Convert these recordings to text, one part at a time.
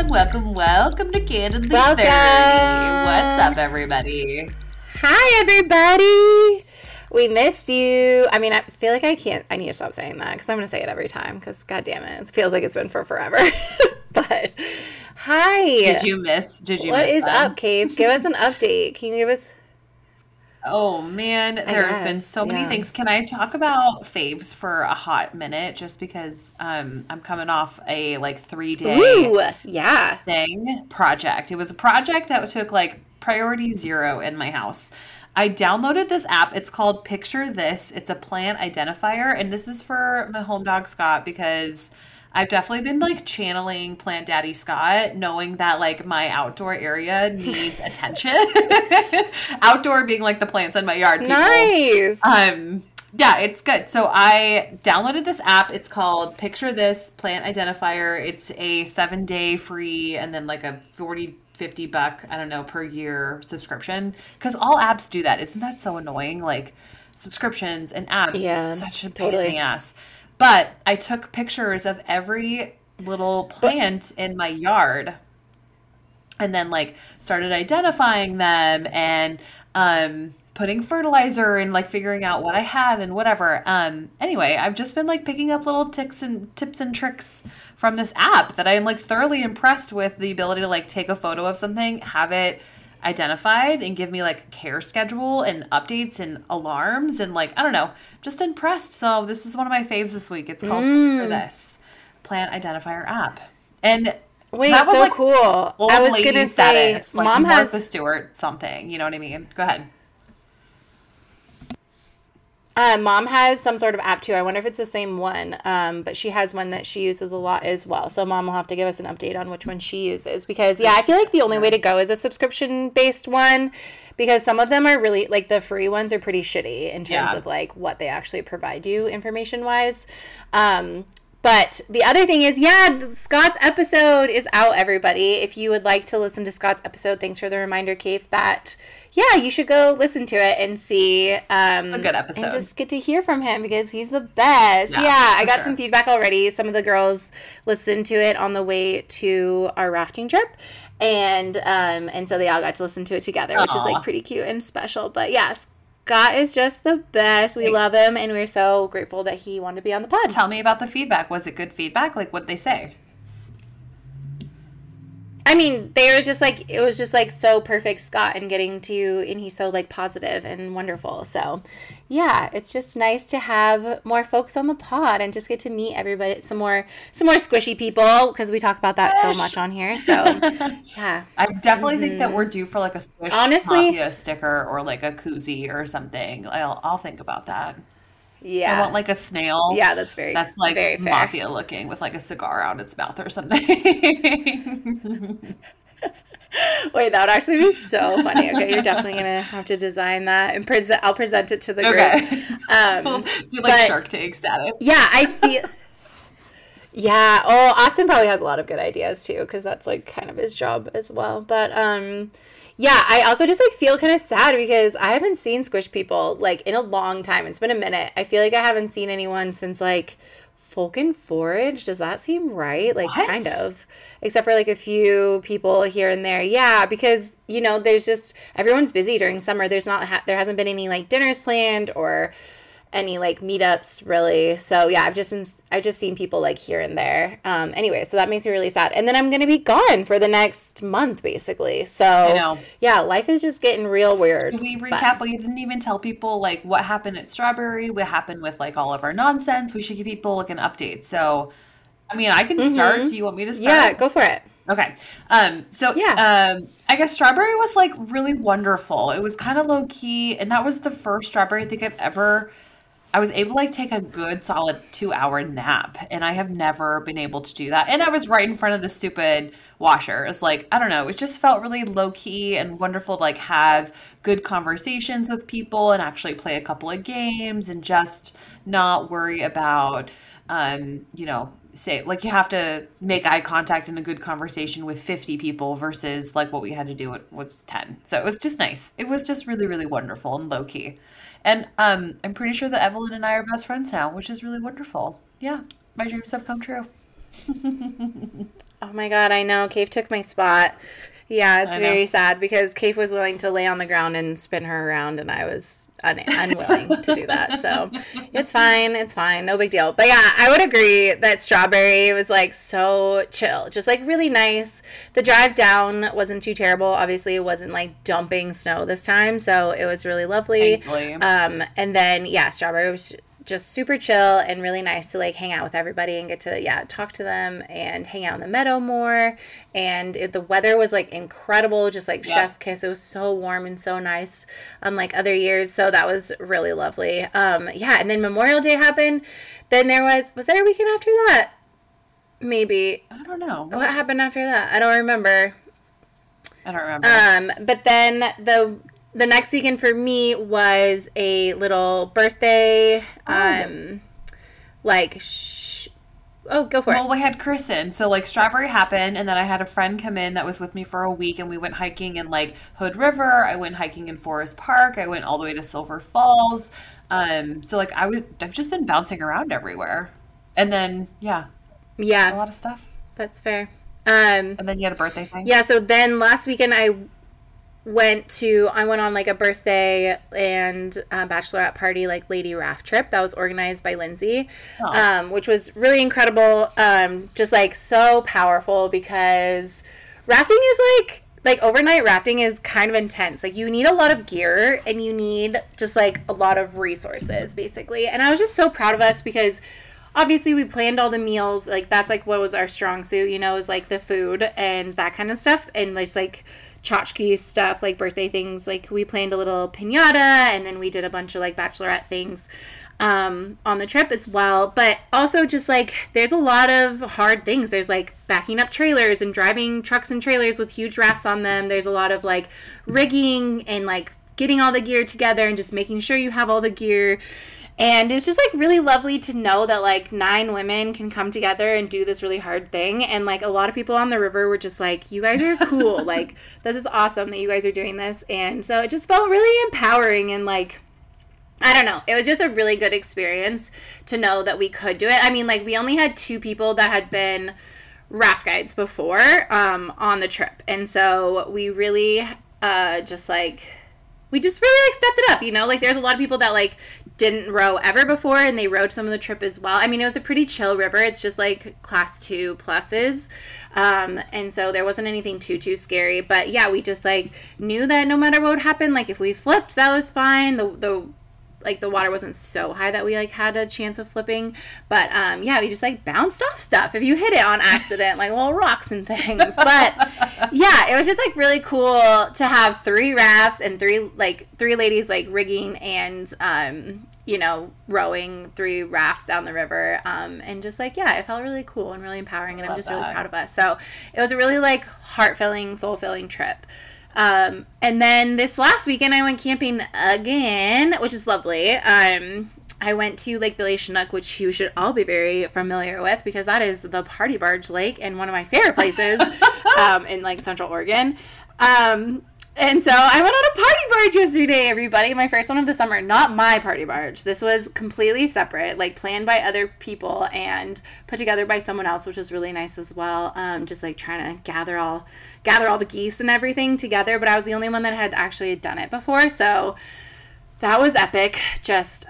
welcome to Candidly 30. Welcome. What's up, everybody? Hi, everybody. We missed you. I mean, I feel like I need to stop saying that because I'm going to say it every time because, God damn it feels like it's been for forever. But, hi. Did you miss What is them? up, Cave? Give us an update. Can you give us... Oh, man, there's been so many things. Can I talk about faves for a hot minute? Just because I'm coming off a 3-day project. It was a project that took priority 0 in my house. I downloaded this app. It's called Picture This. It's a plant identifier. And this is for my home dog, Scott, because I've definitely been channeling Plant Daddy Scott, knowing that my outdoor area needs attention. Outdoor being the plants in my yard. People. Nice. Yeah, it's good. So I downloaded this app. It's called Picture This Plant Identifier. It's a 7-day free and then a $50, I don't know, per year subscription. Because all apps do that. Isn't that so annoying? Subscriptions and apps. Yeah, it's such a pain in the ass. But I took pictures of every little plant in my yard and then started identifying them and putting fertilizer and figuring out what I have and whatever. Anyway, I've just been picking up little tips and tricks from this app that I'm thoroughly impressed with the ability to take a photo of something, have it identified and give me care schedule and updates and alarms and I don't know, just impressed. So this is one of my faves this week. It's called For This Plant Identifier app. And wait, that was so cool. I was gonna say status, Mom Martha has Stewart something, you know what I mean? Go ahead. Mom has some sort of app too. I wonder if it's the same one. But she has one that she uses a lot as well. So Mom will have to give us an update on which one she uses because I feel like the only way to go is a subscription based one because some of them are really the free ones are pretty shitty in terms of what they actually provide you information wise. But the other thing is, Scott's episode is out, everybody. If you would like to listen to Scott's episode, thanks for the reminder, Kate, that, you should go listen to it and see. It's a good episode. And just get to hear from him because he's the best. I got some feedback already. Some of the girls listened to it on the way to our rafting trip. And so they all got to listen to it together, which is pretty cute and special. But Scott is just the best. We love him, and we're so grateful that he wanted to be on the pod. Tell me about the feedback. Was it good feedback? What'd they say? I mean, they were just it was just so perfect, Scott, and getting to you, and he's so positive and wonderful. So, it's just nice to have more folks on the pod and just get to meet everybody, some more squishy people because we talk about that so much on here. So, I definitely think that we're due for a Squish Mafia sticker or a koozie or something. I'll think about that. Yeah. I want a snail. Yeah, that's very very fair. Mafia looking with a cigar out its mouth or something. Wait, that would actually be so funny. Okay, you're definitely gonna have to design that and I'll present it to the group. We'll do Shark Tank status. Yeah, I feel. Yeah. Oh, Austin probably has a lot of good ideas too, because that's kind of his job as well. But I also just feel kind of sad because I haven't seen Squish people in a long time. It's been a minute. I feel like I haven't seen anyone since Folk and Forage. Does that seem right? Kind of. Except for a few people here and there. Yeah, because there's just everyone's busy during summer. There hasn't been any dinners planned or any meetups really. So I've just seen people here and there. Anyway, so that makes me really sad. And then I'm gonna be gone for the next month basically. So I know. Yeah, life is just getting real weird. Can we recap? Well, you didn't even tell people what happened at Strawberry, what happened with all of our nonsense. We should give people an update. So I mean, I can start. Do you want me to start? Yeah, go for it. Okay. I guess Strawberry was really wonderful. It was kind of low key, and that was the first Strawberry I think I was able to take a good solid 2-hour nap, and I have never been able to do that. And I was right in front of the stupid washer. It's I don't know. It just felt really low key and wonderful to have good conversations with people and actually play a couple of games and just not worry about, say you have to make eye contact in a good conversation with 50 people versus what we had to do was 10. So it was just nice. It was just really, really wonderful and low key. And I'm pretty sure that Evelyn and I are best friends now, which is really wonderful. Yeah, my dreams have come true. Oh my God, I know. Cave took my spot. Yeah, it's very sad because Cave was willing to lay on the ground and spin her around, and I was unwilling to do that. So it's fine. It's fine. No big deal. But yeah, I would agree that Strawberry was like so chill, just like really nice. The drive down wasn't too terrible. Obviously, it wasn't like dumping snow this time, so it was really lovely. And then, yeah, Strawberry was just super chill and really nice to like hang out with everybody and get to talk to them and hang out in the meadow more. And the weather was like incredible, just like chef's kiss. It was so warm and so nice, unlike other years. So that was really lovely. And then Memorial Day happened. Then there was there a weekend after that? Maybe. I don't know. What happened after that? I don't remember. But then the next weekend for me was a little birthday, go for it. Well, we had christen. So, like, Strawberry happened, and then I had a friend come in that was with me for a week, and we went hiking in, like, Hood River. I went hiking in Forest Park. I went all the way to Silver Falls. So, like, I've just been bouncing around everywhere. And then, a lot of stuff. That's fair. And then you had a birthday thing? Yeah, so then last weekend I went on like a birthday and bachelorette party, like lady raft trip that was organized by Lindsay, which was really incredible. Just like so powerful because rafting is like overnight rafting is kind of intense. Like you need a lot of gear and you need just like a lot of resources basically. And I was just so proud of us because obviously we planned all the meals. Like that's like what was our strong suit, is like the food and that kind of stuff. And there's like tchotchke stuff, like birthday things. Like we planned a little piñata and then we did a bunch of like bachelorette things on the trip as well. But also just like there's a lot of hard things. There's like backing up trailers and driving trucks and trailers with huge rafts on them. There's a lot of like rigging and like getting all the gear together and just making sure you have all the gear. And it's just, like, really lovely to know that, like, 9 women can come together and do this really hard thing. And, like, a lot of people on the river were just like, you guys are cool. Like, this is awesome that you guys are doing this. And so it just felt really empowering and, like, I don't know. It was just a really good experience to know that we could do it. I mean, like, we only had 2 people that had been raft guides before on the trip. And so we really just really, like, stepped it up, Like, there's a lot of people that, like, didn't row ever before, and they rowed some of the trip as well. I mean, it was a pretty chill river. It's just, like, class 2 pluses. And so there wasn't anything too scary. But, yeah, we just, like, knew that no matter what would happen, like, if we flipped, that was fine. The water wasn't so high that we, like, had a chance of flipping. But, we just, like, bounced off stuff if you hit it on accident, like little rocks and things. But, yeah, it was just, like, really cool to have 3 rafts and 3 ladies, like, rigging and, rowing 3 rafts down the river. And just, like, it felt really cool and really empowering, and I'm just really proud of us. So it was a really, like, heart-filling, soul-filling trip. And then this last weekend I went camping again, which is lovely. I went to Lake Billy Chinook, which you should all be very familiar with because that is the Party Barge Lake and one of my favorite places in like Central Oregon. And so I went on a party barge yesterday, everybody. My first one of the summer. Not my party barge. This was completely separate, like planned by other people and put together by someone else, which was really nice as well. Just like trying to gather all the geese and everything together. But I was the only one that had actually done it before, so that was epic. Just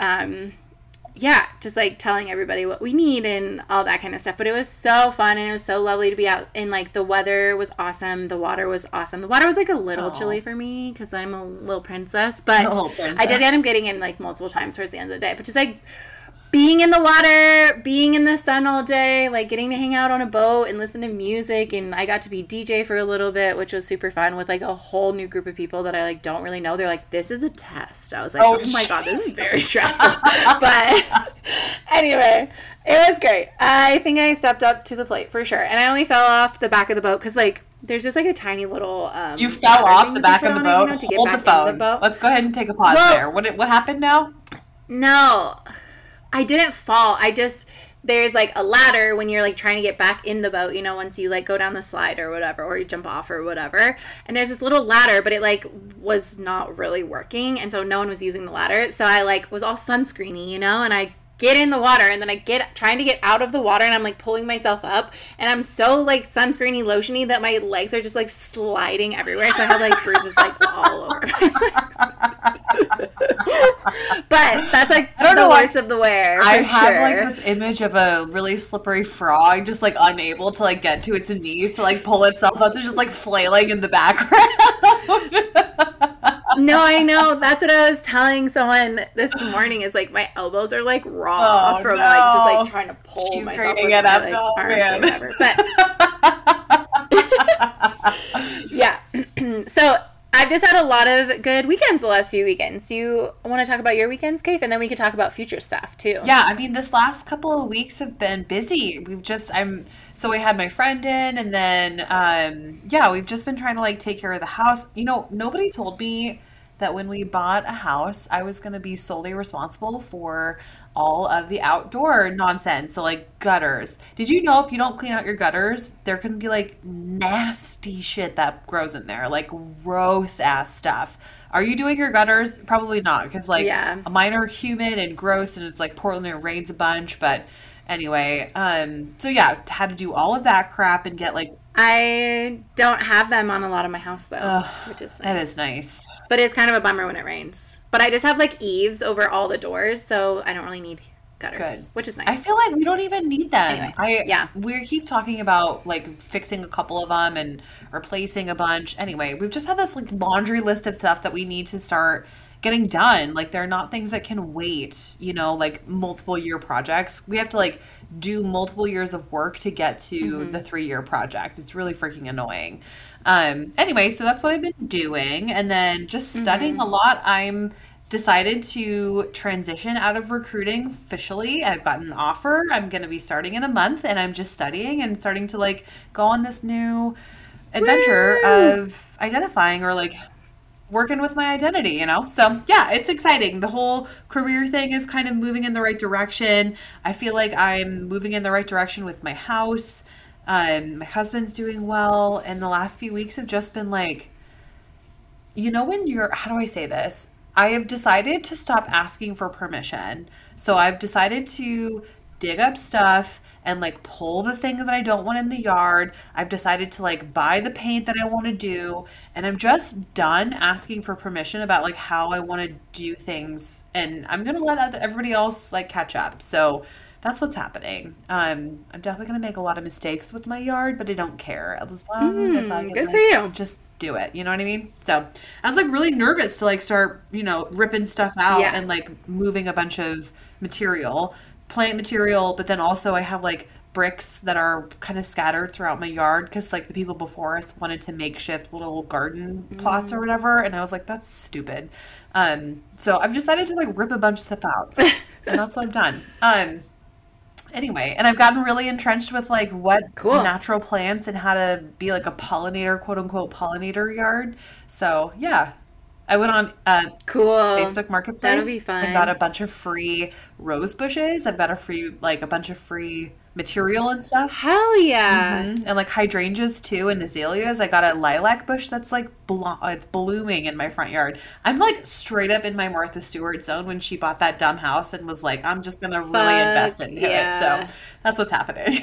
just like telling everybody what we need and all that kind of stuff. But it was so fun and it was so lovely to be out, and like the weather was awesome. The water was awesome. The water was like a little chilly for me because I'm a little princess, but I did end up getting in like multiple times towards the end of the day. But just like being in the water, being in the sun all day, like getting to hang out on a boat and listen to music, and I got to be DJ for a little bit, which was super fun with like a whole new group of people that I like don't really know. They're like, this is a test. I was like, oh my god, this is very stressful. But anyway, it was great. I think I stepped up to the plate for sure, and I only fell off the back of the boat because like there's just like a tiny little you fell off the back of the boat. Hold the phone. Let's go ahead and take a pause there. What happened now? No, I didn't fall. There's like a ladder when you're like trying to get back in the boat, once you like go down the slide or whatever, or you jump off or whatever. And there's this little ladder, but it like was not really working. And so no one was using the ladder. So I like was all sunscreeny, and I get in the water, and then I trying to get out of the water, and I'm like pulling myself up, and I'm so like sunscreeny lotiony that my legs are just like sliding everywhere, so I have like bruises like all over my legs. But that's like the worst of the wear. I have like this image of a really slippery frog just like unable to like get to its knees to like pull itself up, to just like flailing in the background. No, I know. That's what I was telling someone this morning. Is like my elbows are like raw from like just like trying to pull myself it up. Like, arms or whatever. But yeah. So I've just had a lot of good weekends the last few weekends. Do you want to talk about your weekends, Kate? And then we could talk about future stuff too. Yeah, I mean, this last couple of weeks have been busy. So we had my friend in, and then we've just been trying to like take care of the house. You know, nobody told me that when we bought a house, I was going to be solely responsible for all of the outdoor nonsense. So like gutters. Did you know if you don't clean out your gutters, there can be like nasty shit that grows in there, like gross ass stuff. Are you doing your gutters? Probably not, because like mine are humid and gross, and it's like Portland, and it rains a bunch. But anyway, so yeah, had to do all of that crap and get like. I don't have them on a lot of my house though, which is nice. That is nice. But it's kind of a bummer when it rains. But I just have like eaves over all the doors, so I don't really need gutters, which is nice. I feel like we don't even need them. Anyway, we keep talking about like fixing a couple of them and replacing a bunch. Anyway, we've just had this like laundry list of stuff that we need to start getting done. Like they're not things that can wait, you know, like multiple year projects. We have to like do multiple years of work to get to the 3-year project. It's really freaking annoying. Anyway, so that's what I've been doing. And then just studying a lot. I'm decided to transition out of recruiting officially. I've gotten an offer. I'm going to be starting in a month, and I'm just studying and starting to like go on this new adventure of identifying or like working with my identity, you know? So yeah, it's exciting. The whole career thing is kind of moving in the right direction. I feel like I'm moving in the right direction with my house. My husband's doing well. And the last few weeks have just been like, you know, how do I say this? I have decided to stop asking for permission. So I've decided to dig up stuff and like pull the thing that I don't want in the yard. I've decided to like buy the paint that I want to do, and I'm just done asking for permission about like how I want to do things, and I'm gonna let everybody else like catch up. So that's what's happening. I'm definitely gonna make a lot of mistakes with my yard, but I don't care as long as I can, good for you. Just do it. You know what I mean? So I was like really nervous to like start, you know, ripping stuff out and like moving a bunch of plant material, but then also I have like bricks that are kind of scattered throughout my yard because like the people before us wanted to makeshift little garden plots or whatever, and I was like, that's stupid. So I've decided to like rip a bunch of stuff out, and that's what I've done. Anyway, and I've gotten really entrenched with like what natural plants and how to be like a pollinator, quote unquote pollinator yard. So yeah, I went on Facebook Marketplace. That'll be fun. I got a bunch of free rose bushes. I've got a bunch of free material and stuff. Hell yeah. And like hydrangeas too, and azaleas. I got a lilac bush that's like it's blooming in my front yard. I'm like straight up in my Martha Stewart zone when she bought that dumb house and was like, I'm just gonna really invest into it. So that's what's happening.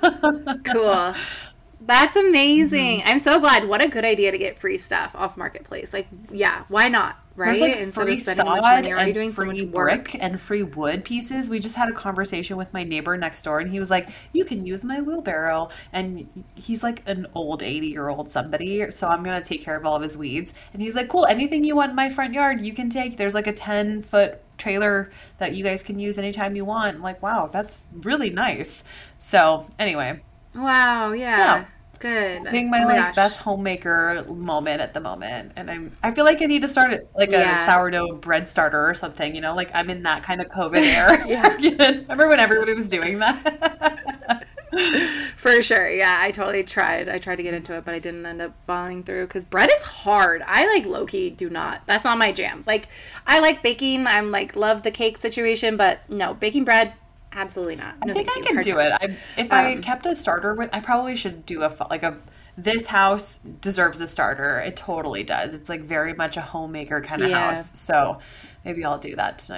Cool. That's amazing. I'm so glad. What a good idea to get free stuff off Marketplace. Like, yeah, why not? Right? There's like Instead free of spending sod much money, you're already and doing so free much work. brick and free wood pieces. We just had a conversation with my neighbor next door, and he was like, you can use my wheelbarrow. And he's like an old 80-year-old somebody, so I'm going to take care of all of his weeds. And he's like, cool, anything you want in my front yard, you can take. There's like a 10-foot trailer that you guys can use anytime you want. I'm like, wow, that's really nice. So anyway. Wow, yeah. Good. I think my best homemaker moment at the moment, and I feel like I need to start like a sourdough bread starter or something. You know, like I'm in that kind of COVID era. Remember when everybody was doing that? For sure. Yeah, I totally tried. I tried to get into it, but I didn't end up following through because bread is hard. I like low-key do not. That's not my jam. Like I like baking. I'm like love the cake situation, but no, baking bread. Absolutely not. No, I think I can do it. If I kept a starter I probably should do this house deserves a starter. It totally does. It's like very much a homemaker kind of house. So maybe I'll do that tonight.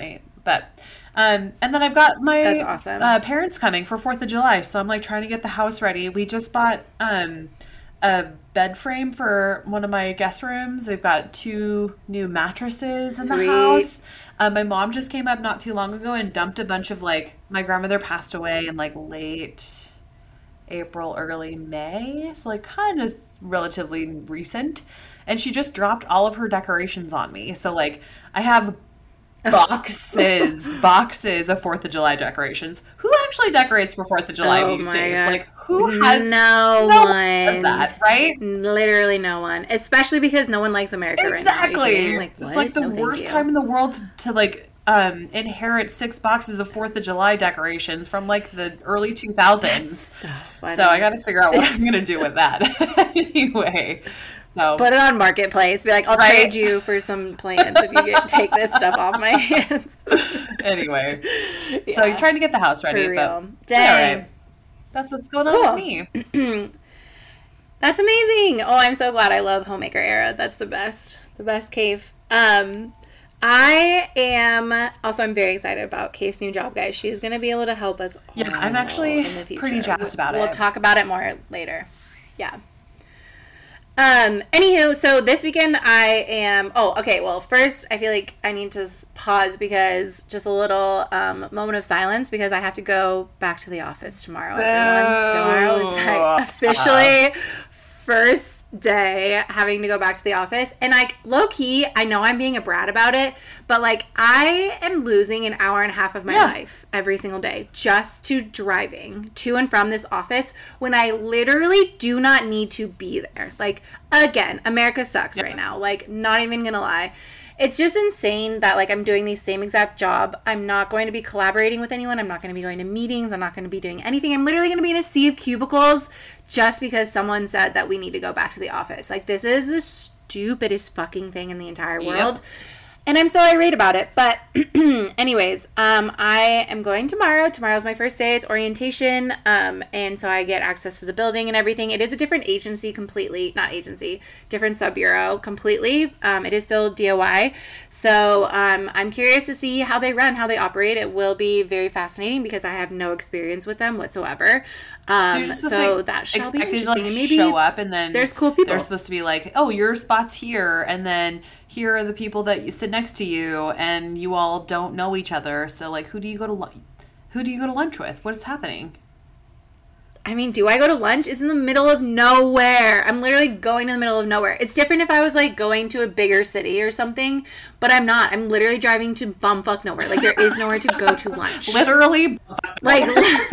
But and then I've got my That's awesome. Parents coming for 4th of July, so I'm like trying to get the house ready. We just bought a bed frame for one of my guest rooms. We've got 2 new mattresses in the house. My mom just came up not too long ago and dumped a bunch of like, my grandmother passed away in like late April, early May, so like kind of relatively recent. And she just dropped all of her decorations on me. So like I have boxes of 4th of July decorations. Who actually decorates for 4th of July these days? God. Like who has no one does that, right? Literally no one. Especially because no one likes America exactly. Right now. It's like the worst time in the world to like inherit 6 boxes of 4th of July decorations from like the early 2000s. That's so funny. So I got to figure out what I'm going to do with that. Anyway. So put it on Marketplace. Be like, I'll trade you for some plants if you take this stuff off my hands. Anyway, so you're trying to get the house ready. For real. But Dang. Right. That's what's going on with me. That's amazing. Oh, I'm so glad. I love Homemaker Era. That's the best cave. I'm very excited about Kate's new job, guys. She's going to be able to help us all. Yeah, I'm actually pretty jazzed about it. We'll talk about it more later. Yeah. Anywho, so this weekend first I feel like I need to pause because just a little moment of silence because I have to go back to the office tomorrow. Tomorrow is my officially first day having to go back to the office, and like low key I know I'm being a brat about it, but like I am losing an hour and a half of my life every single day just to driving to and from this office when I literally do not need to be there. Like, again, America sucks right now, like not even gonna lie. It's just insane that like I'm doing the same exact job. I'm not going to be collaborating with anyone. I'm not going to be going to meetings. I'm not going to be doing anything. I'm literally going to be in a sea of cubicles just because someone said that we need to go back to the office. Like, this is the stupidest fucking thing in the entire world. And I'm so irate about it. But anyways, I am going tomorrow. Tomorrow's my first day. It's orientation. And so I get access to the building and everything. It is a different agency completely. Not agency. Different sub-bureau completely. It is still DOI. So I'm curious to see how they run, how they operate. It will be very fascinating because I have no experience with them whatsoever. So that shall be interesting. Like, maybe show up and then there's cool people. They're supposed to be like, oh, your spot's here. And then here are the people that you sit next to you, and you all don't know each other. So, like, who do you go to lunch with? What is happening? I mean, do I go to lunch? It's in the middle of nowhere. I'm literally going to the middle of nowhere. It's different if I was, like, going to a bigger city or something, but I'm not. I'm literally driving to bumfuck nowhere. Like, there is nowhere to go to lunch. Literally? Like,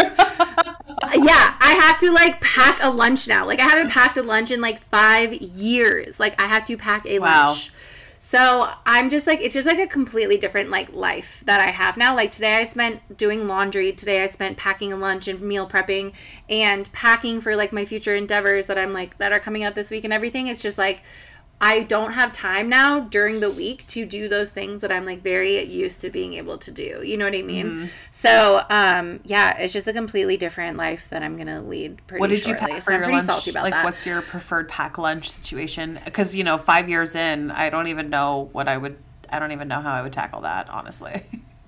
yeah, I have to, like, pack a lunch now. Like, I haven't packed a lunch in, like, 5 years. Like, I have to pack a lunch. So I'm just like, it's just like a completely different like life that I have now. Like today I spent doing laundry. Today I spent packing a lunch and meal prepping and packing for like my future endeavors that I'm like, that are coming up this week and everything. It's just like, I don't have time now during the week to do those things that I'm like very used to being able to do. You know what I mean? Mm-hmm. So, yeah, it's just a completely different life that I'm going to lead pretty What did shortly. you pack for so your I'm pretty lunch? salty about like, that. What's your preferred pack lunch situation? Because, 5 years in, I don't even know how I would tackle that, honestly.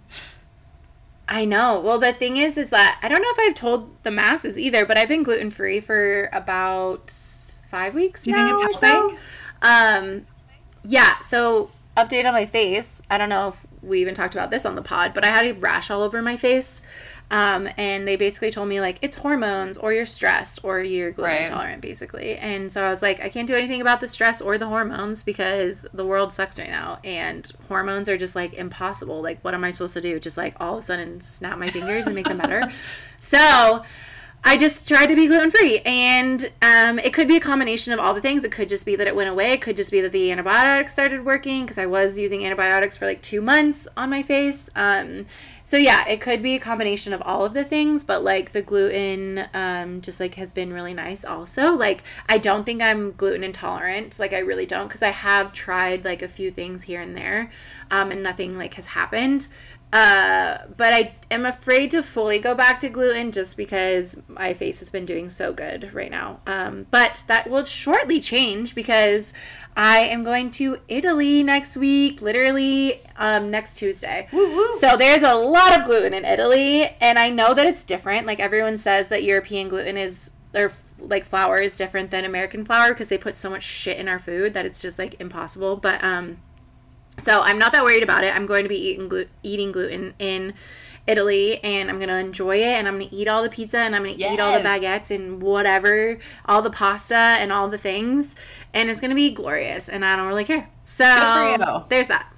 I know. Well, the thing is that I don't know if I've told the masses either, but I've been gluten-free for about 5 weeks now. Do you think it's helping? Yeah, so update on my face. I don't know if we even talked about this on the pod, but I had a rash all over my face. And they basically told me like, it's hormones or you're stressed or you're gluten intolerant basically. And so I was like, I can't do anything about the stress or the hormones because the world sucks right now. And hormones are just like impossible. Like, what am I supposed to do? Just like all of a sudden snap my fingers and make them better. So I just tried to be gluten-free, and it could be a combination of all the things. It could just be that it went away. It could just be that the antibiotics started working because I was using antibiotics for like 2 months on my face. So yeah, it could be a combination of all of the things, but like the gluten just like has been really nice also. Like, I don't think I'm gluten intolerant. Like, I really don't, because I have tried like a few things here and there, and nothing like has happened. But I am afraid to fully go back to gluten just because my face has been doing so good right now. But that will shortly change because I am going to Italy next week, literally next Tuesday. Woo-woo. So there's a lot of gluten in Italy, and I know that it's different. Like everyone says that European gluten is, or like flour is different than American flour because they put so much shit in our food that it's just like impossible. But so I'm not that worried about it. I'm going to be eating gluten in Italy, and I'm going to enjoy it, and I'm going to eat all the pizza, and I'm going to eat all the baguettes and whatever, all the pasta and all the things, and it's going to be glorious, and I don't really care. So there's that.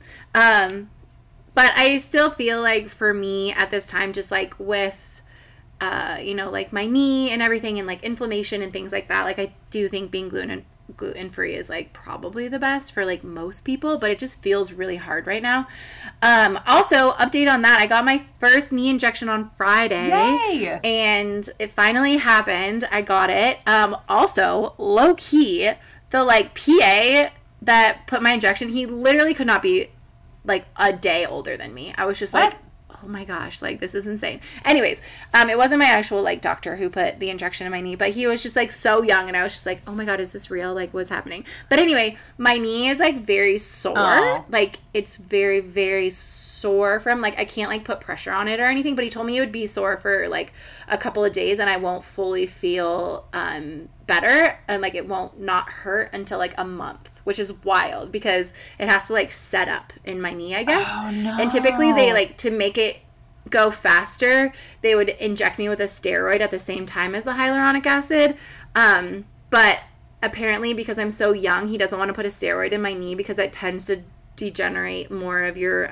But I still feel like for me at this time, just like with, you know, like my knee and everything and like inflammation and things like that, like I do think being gluten-free is like probably the best for like most people, but it just feels really hard right now. Also, update on that, I got my first knee injection on Friday. Yay! And it finally happened. I got it. Also, low key, the like PA that put my injection, he literally could not be like a day older than me. I was just like, oh my gosh, like this is insane. Anyways, it wasn't my actual like doctor who put the injection in my knee, but he was just like so young, and I was just like, oh my god, is this real? Like what's happening? But anyway, my knee is like very sore. Oh. Like it's very, very sore from like, I can't like put pressure on it or anything, but he told me it would be sore for like a couple of days and I won't fully feel better, and like it won't not hurt until like a month, which is wild because it has to like set up in my knee, I guess. Oh, no. And typically they like, to make it go faster, they would inject me with a steroid at the same time as the hyaluronic acid. But apparently because I'm so young, he doesn't want to put a steroid in my knee because it tends to degenerate more of your,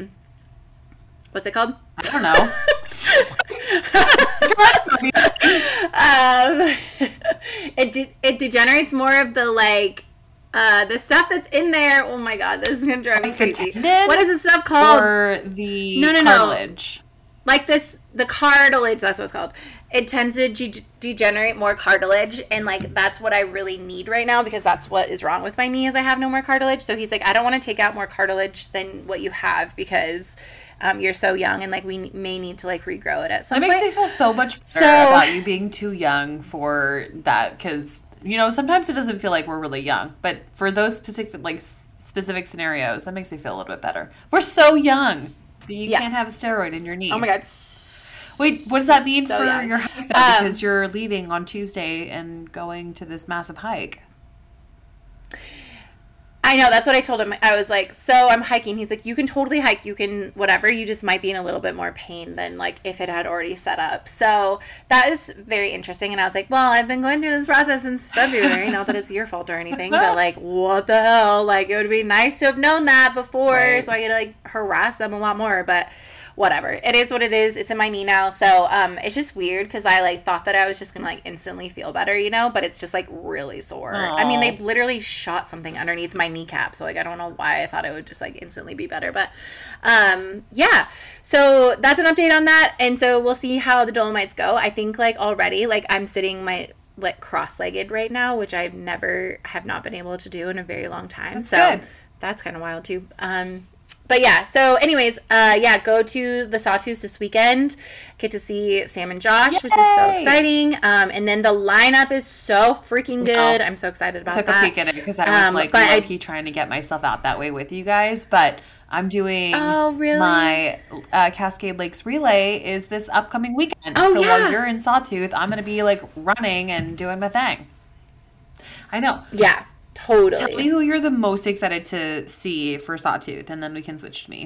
what's it called? I don't know. It degenerates more of the like the stuff that's in there. Oh my god, this is gonna drive me crazy. What is this stuff called? Or the cartilage. Like this, the cartilage, that's what it's called. It tends to degenerate more cartilage, and like that's what I really need right now because that's what is wrong with my knee is I have no more cartilage. So he's like, I don't want to take out more cartilage than what you have because you're so young, and like we may need to like regrow it at some point. It makes me feel so much better about you being too young for that, because you know sometimes it doesn't feel like we're really young, but for those specific scenarios, that makes me feel a little bit better. We're so young that you can't have a steroid in your knee. Oh my god. Wait, what does that mean for young. your hike though? Because you're leaving on Tuesday and going to this massive hike. I know, that's what I told him. I was like, so I'm hiking. He's like, you can totally hike. You can whatever. You just might be in a little bit more pain than like if it had already set up. So that is very interesting. And I was like, well, I've been going through this process since February. Not that it's your fault or anything, but like, what the hell? Like, it would be nice to have known that before so I could like harass them a lot more. But whatever. It is what it is. It's in my knee now. So it's just weird because I like thought that I was just going to like instantly feel better, you know, but it's just like really sore. Aww. I mean, they literally shot something underneath my kneecap. So like, I don't know why I thought it would just like instantly be better, but yeah. So that's an update on that. And so we'll see how the Dolomites go. I think like already, like I'm sitting like cross-legged right now, which I have not been able to do in a very long time. That's kind of wild too. But yeah, so anyways, go to the Sawtooth this weekend. Get to see Sam and Josh, which is so exciting. And then the lineup is so freaking good. I'm so excited about that. I took a peek at it because I was like low-key trying to get myself out that way with you guys. But I'm doing my Cascade Lakes Relay is this upcoming weekend. While you're in Sawtooth, I'm going to be like running and doing my thing. I know. Yeah. Totally. Tell me who you're the most excited to see for Sawtooth, and then we can switch to me.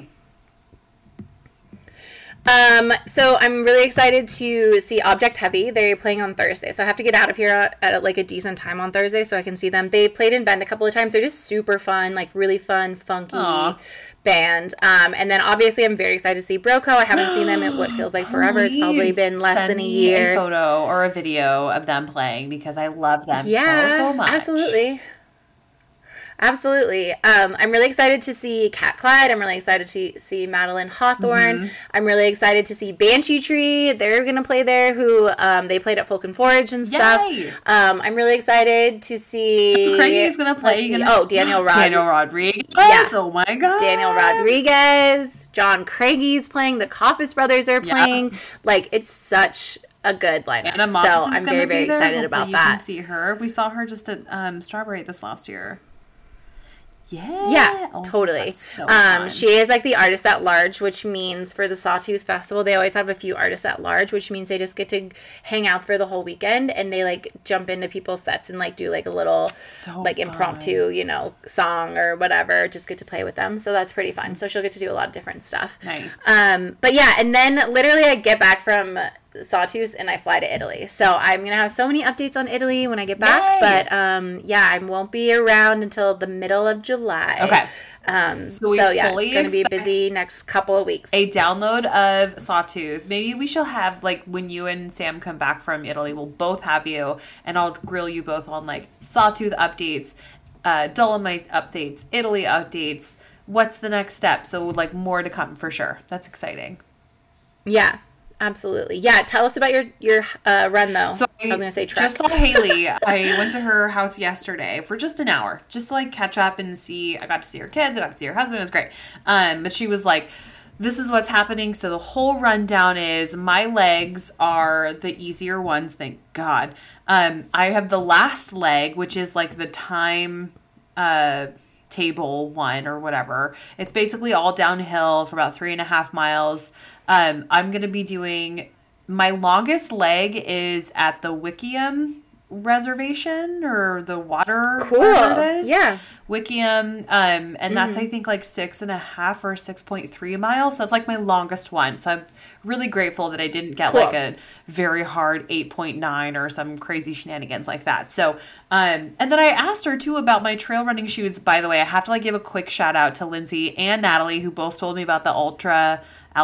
So I'm really excited to see Object Heavy. They're playing on Thursday, so I have to get out of here at like a decent time on Thursday so I can see them. They played in Bend a couple of times. They're just super fun, like really fun, funky band. And then obviously I'm very excited to see Broco. I haven't seen them in what feels like forever. It's probably been less than a year. Send me a photo or a video of them playing because I love them so much. Absolutely. Absolutely. I'm really excited to see Cat Clyde. I'm really excited to see Madeline Hawthorne. Mm-hmm. I'm really excited to see Banshee Tree. They're going to play there, who they played at Folk and Forge and stuff. I'm really excited to see... Craigie's going to play. Daniel Rodriguez. Yeah. Oh, my God. Daniel Rodriguez. John Craigie's playing. The Coffis Brothers are playing. Yeah. Like, it's such... a good lineup. Anna Moss so I'm very, very excited about that. You can see her. We saw her just at Strawberry this last year. Yeah, totally. So she is like the artist at large, which means for the Sawtooth Festival, they always have a few artists at large, which means they just get to hang out for the whole weekend, and they like jump into people's sets and like do like a little impromptu, song or whatever, just get to play with them. So that's pretty fun. So she'll get to do a lot of different stuff. Nice. But yeah, and then literally I get back from Sawtooth and I fly to Italy. So I'm going to have so many updates on Italy when I get back. Yay! But I won't be around until the middle of July. Okay. It's going to be a busy next couple of weeks. A download of Sawtooth. Maybe we shall have, like, when you and Sam come back from Italy, we'll both have you, and I'll grill you both on, like, Sawtooth updates, Dolomite updates, Italy updates. What's the next step? So, like, more to come for sure. That's exciting. Yeah. Absolutely. Yeah. Tell us about your run, though. So I was going to say trek. Just saw Haley. I went to her house yesterday for just an hour, just to like catch up and see. I got to see her kids. I got to see her husband. It was great. But she was like, this is what's happening. So the whole rundown is my legs are the easier ones. Thank God. I have the last leg, which is like the time table one or whatever. It's basically all downhill for about 3.5 miles. I'm going to be doing, my longest leg is at the Wickiam reservation or the water. Cool. Yeah. Wickiam. And that's, I think, like 6.5 or 6.3 miles. So that's like my longest one. So I'm really grateful that I didn't get like a very hard 8.9 or some crazy shenanigans like that. So, and then I asked her too about my trail running shoes. By the way, I have to like give a quick shout out to Lindsay and Natalie, who both told me about the ultra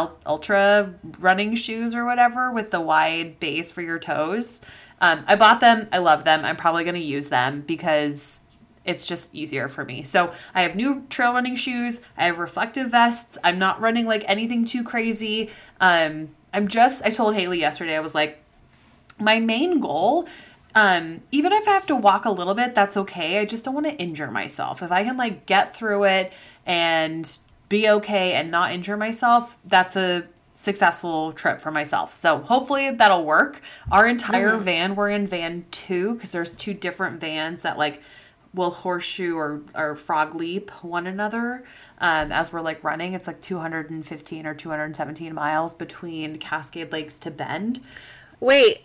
running shoes or whatever with the wide base for your toes. I bought them. I love them. I'm probably going to use them because it's just easier for me. So I have new trail running shoes. I have reflective vests. I'm not running like anything too crazy. I told Haley yesterday, I was like, my main goal, even if I have to walk a little bit, that's okay. I just don't want to injure myself. If I can like get through it and be okay and not injure myself, that's a successful trip for myself. So hopefully that'll work. Our entire van, we're in van 2 because there's 2 different vans that like will horseshoe or frog leap one another as we're like running. It's like 215 or 217 miles between Cascade Lakes to Bend. Wait,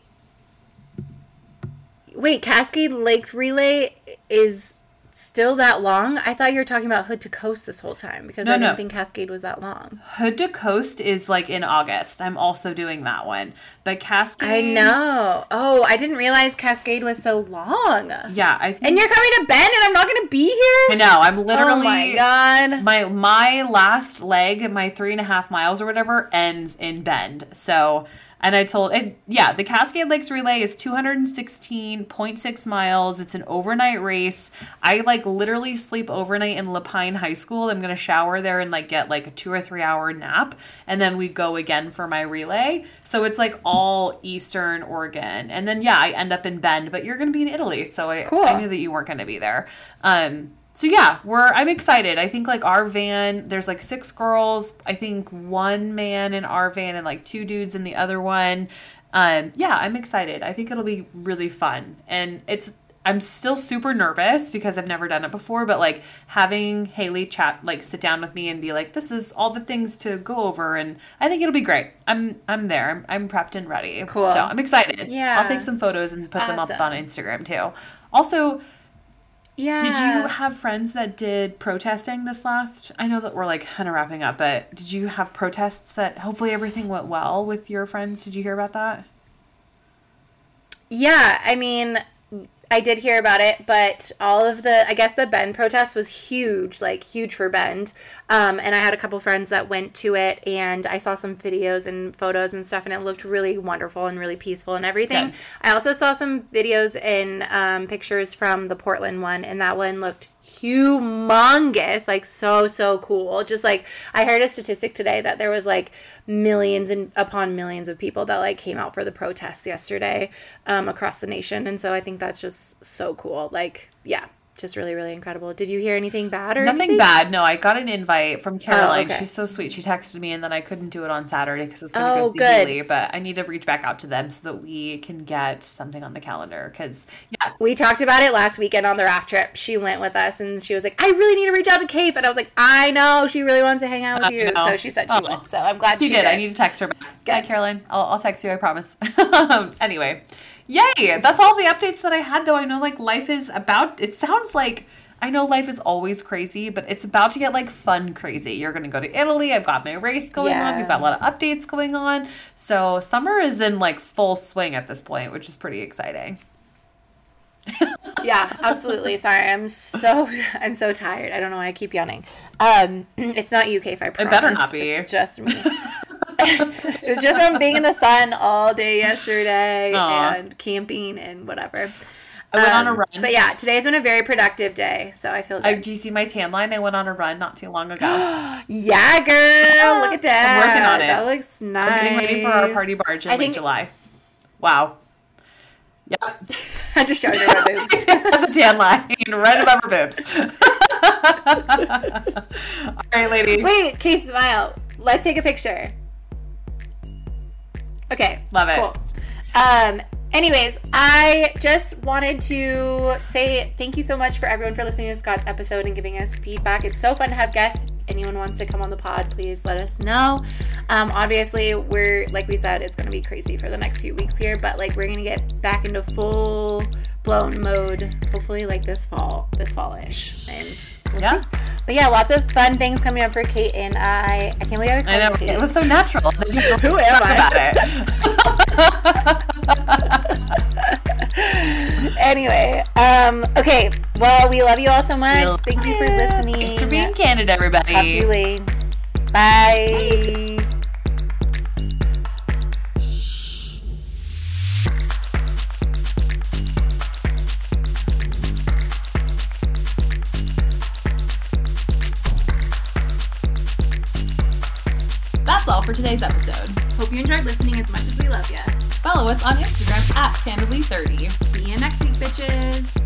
Cascade Lakes relay is still that long? I thought you were talking about Hood to Coast this whole time because I didn't think Cascade was that long. Hood to Coast is like in August. I'm also doing that one. But Cascade... I know. Oh, I didn't realize Cascade was so long. Yeah, I think... And you're coming to Bend and I'm not going to be here? I know. I'm literally... Oh my God. My last leg, my 3.5 miles or whatever, ends in Bend. So... And I told it, the Cascade Lakes Relay is 216.6 miles. It's an overnight race. I like literally sleep overnight in Lapine High School. I'm going to shower there and like get like a 2 or 3 hour nap. And then we go again for my relay. So it's like all Eastern Oregon. And then, I end up in Bend, but you're going to be in Italy. So I knew that you weren't going to be there. So I'm excited. I think like our van, there's like 6 girls. I think 1 man in our van and like 2 dudes in the other one. I'm excited. I think it'll be really fun. And I'm still super nervous because I've never done it before, but like having Haley sit down with me and be like, this is all the things to go over. And I think it'll be great. I'm there. I'm prepped and ready. Cool. So I'm excited. Yeah. I'll take some photos and put them up on Instagram too. Also, yeah. Did you have friends that did protesting this last? I know that we're like kind of wrapping up, but did you have protests that hopefully everything went well with your friends? Did you hear about that? Yeah, I mean, I did hear about it, but I guess the Bend protest was huge for Bend. And I had a couple friends that went to it, and I saw some videos and photos and stuff, and it looked really wonderful and really peaceful and everything. Good. I also saw some videos and pictures from the Portland one, and that one looked humongous, like so cool. Just like I heard a statistic today that there was like millions and upon millions of people that like came out for the protests yesterday across the nation. And so I think that's just so cool. Like, yeah. Just really, really incredible. Did you hear anything bad or Nothing anything? bad. No, I got an invite from Caroline. Oh, okay. She's so sweet. She texted me, and then I couldn't do it on Saturday because I was going to go see Haley. But I need to reach back out to them so that we can get something on the calendar. Because, yeah. We talked about it last weekend on the raft trip. She went with us, and she was like, I really need to reach out to Kate. And I was like, I know. She really wants to hang out with you. So she said she would. So I'm glad she did. I need to text her back. Yeah, Caroline. I'll text you, I promise. Anyway. Yay. That's all the updates that I had, though. I know, like, life is about... It sounds like... I know life is always crazy, but it's about to get, like, fun crazy. You're going to go to Italy. I've got my race going on. We've got a lot of updates going on. So summer is in, like, full swing at this point, which is pretty exciting. Yeah, absolutely. Sorry, I'm so tired. I don't know why I keep yawning. It's not you, Kate, I promise. It better not be. It's just me. It was just from being in the sun all day yesterday and camping and whatever. I went on a run. But yeah, today's been a very productive day, so I feel good. Do you see my tan line? I went on a run not too long ago. Yeah, girl. Look at that. I'm working on it. That looks nice. I'm getting ready for our party barge in late July. Wow. Yeah. I just showed her my boobs. That's a tan line right above her boobs. All right, lady. Wait, Kate, smile. Let's take a picture. Okay. Love it. Cool. Anyways, I just wanted to say thank you so much for everyone for listening to Scott's episode and giving us feedback. It's so fun to have guests. If anyone wants to come on the pod, please let us know. Obviously, we're, like we said, it's going to be crazy for the next few weeks here, but like we're going to get back into full blown mode, hopefully like this fallish. And we'll see. But yeah, lots of fun things coming up for Kate and I. I can't believe I know. It was so natural. Who am I? About it. Anyway, okay. Well, we love you all so much. Thank you for listening. Thanks for being candid, everybody. Talk to you later. Bye. That's all for today's episode. Hope you enjoyed listening as much as we love you. Follow us on Instagram at Candidly30. See you next week, bitches.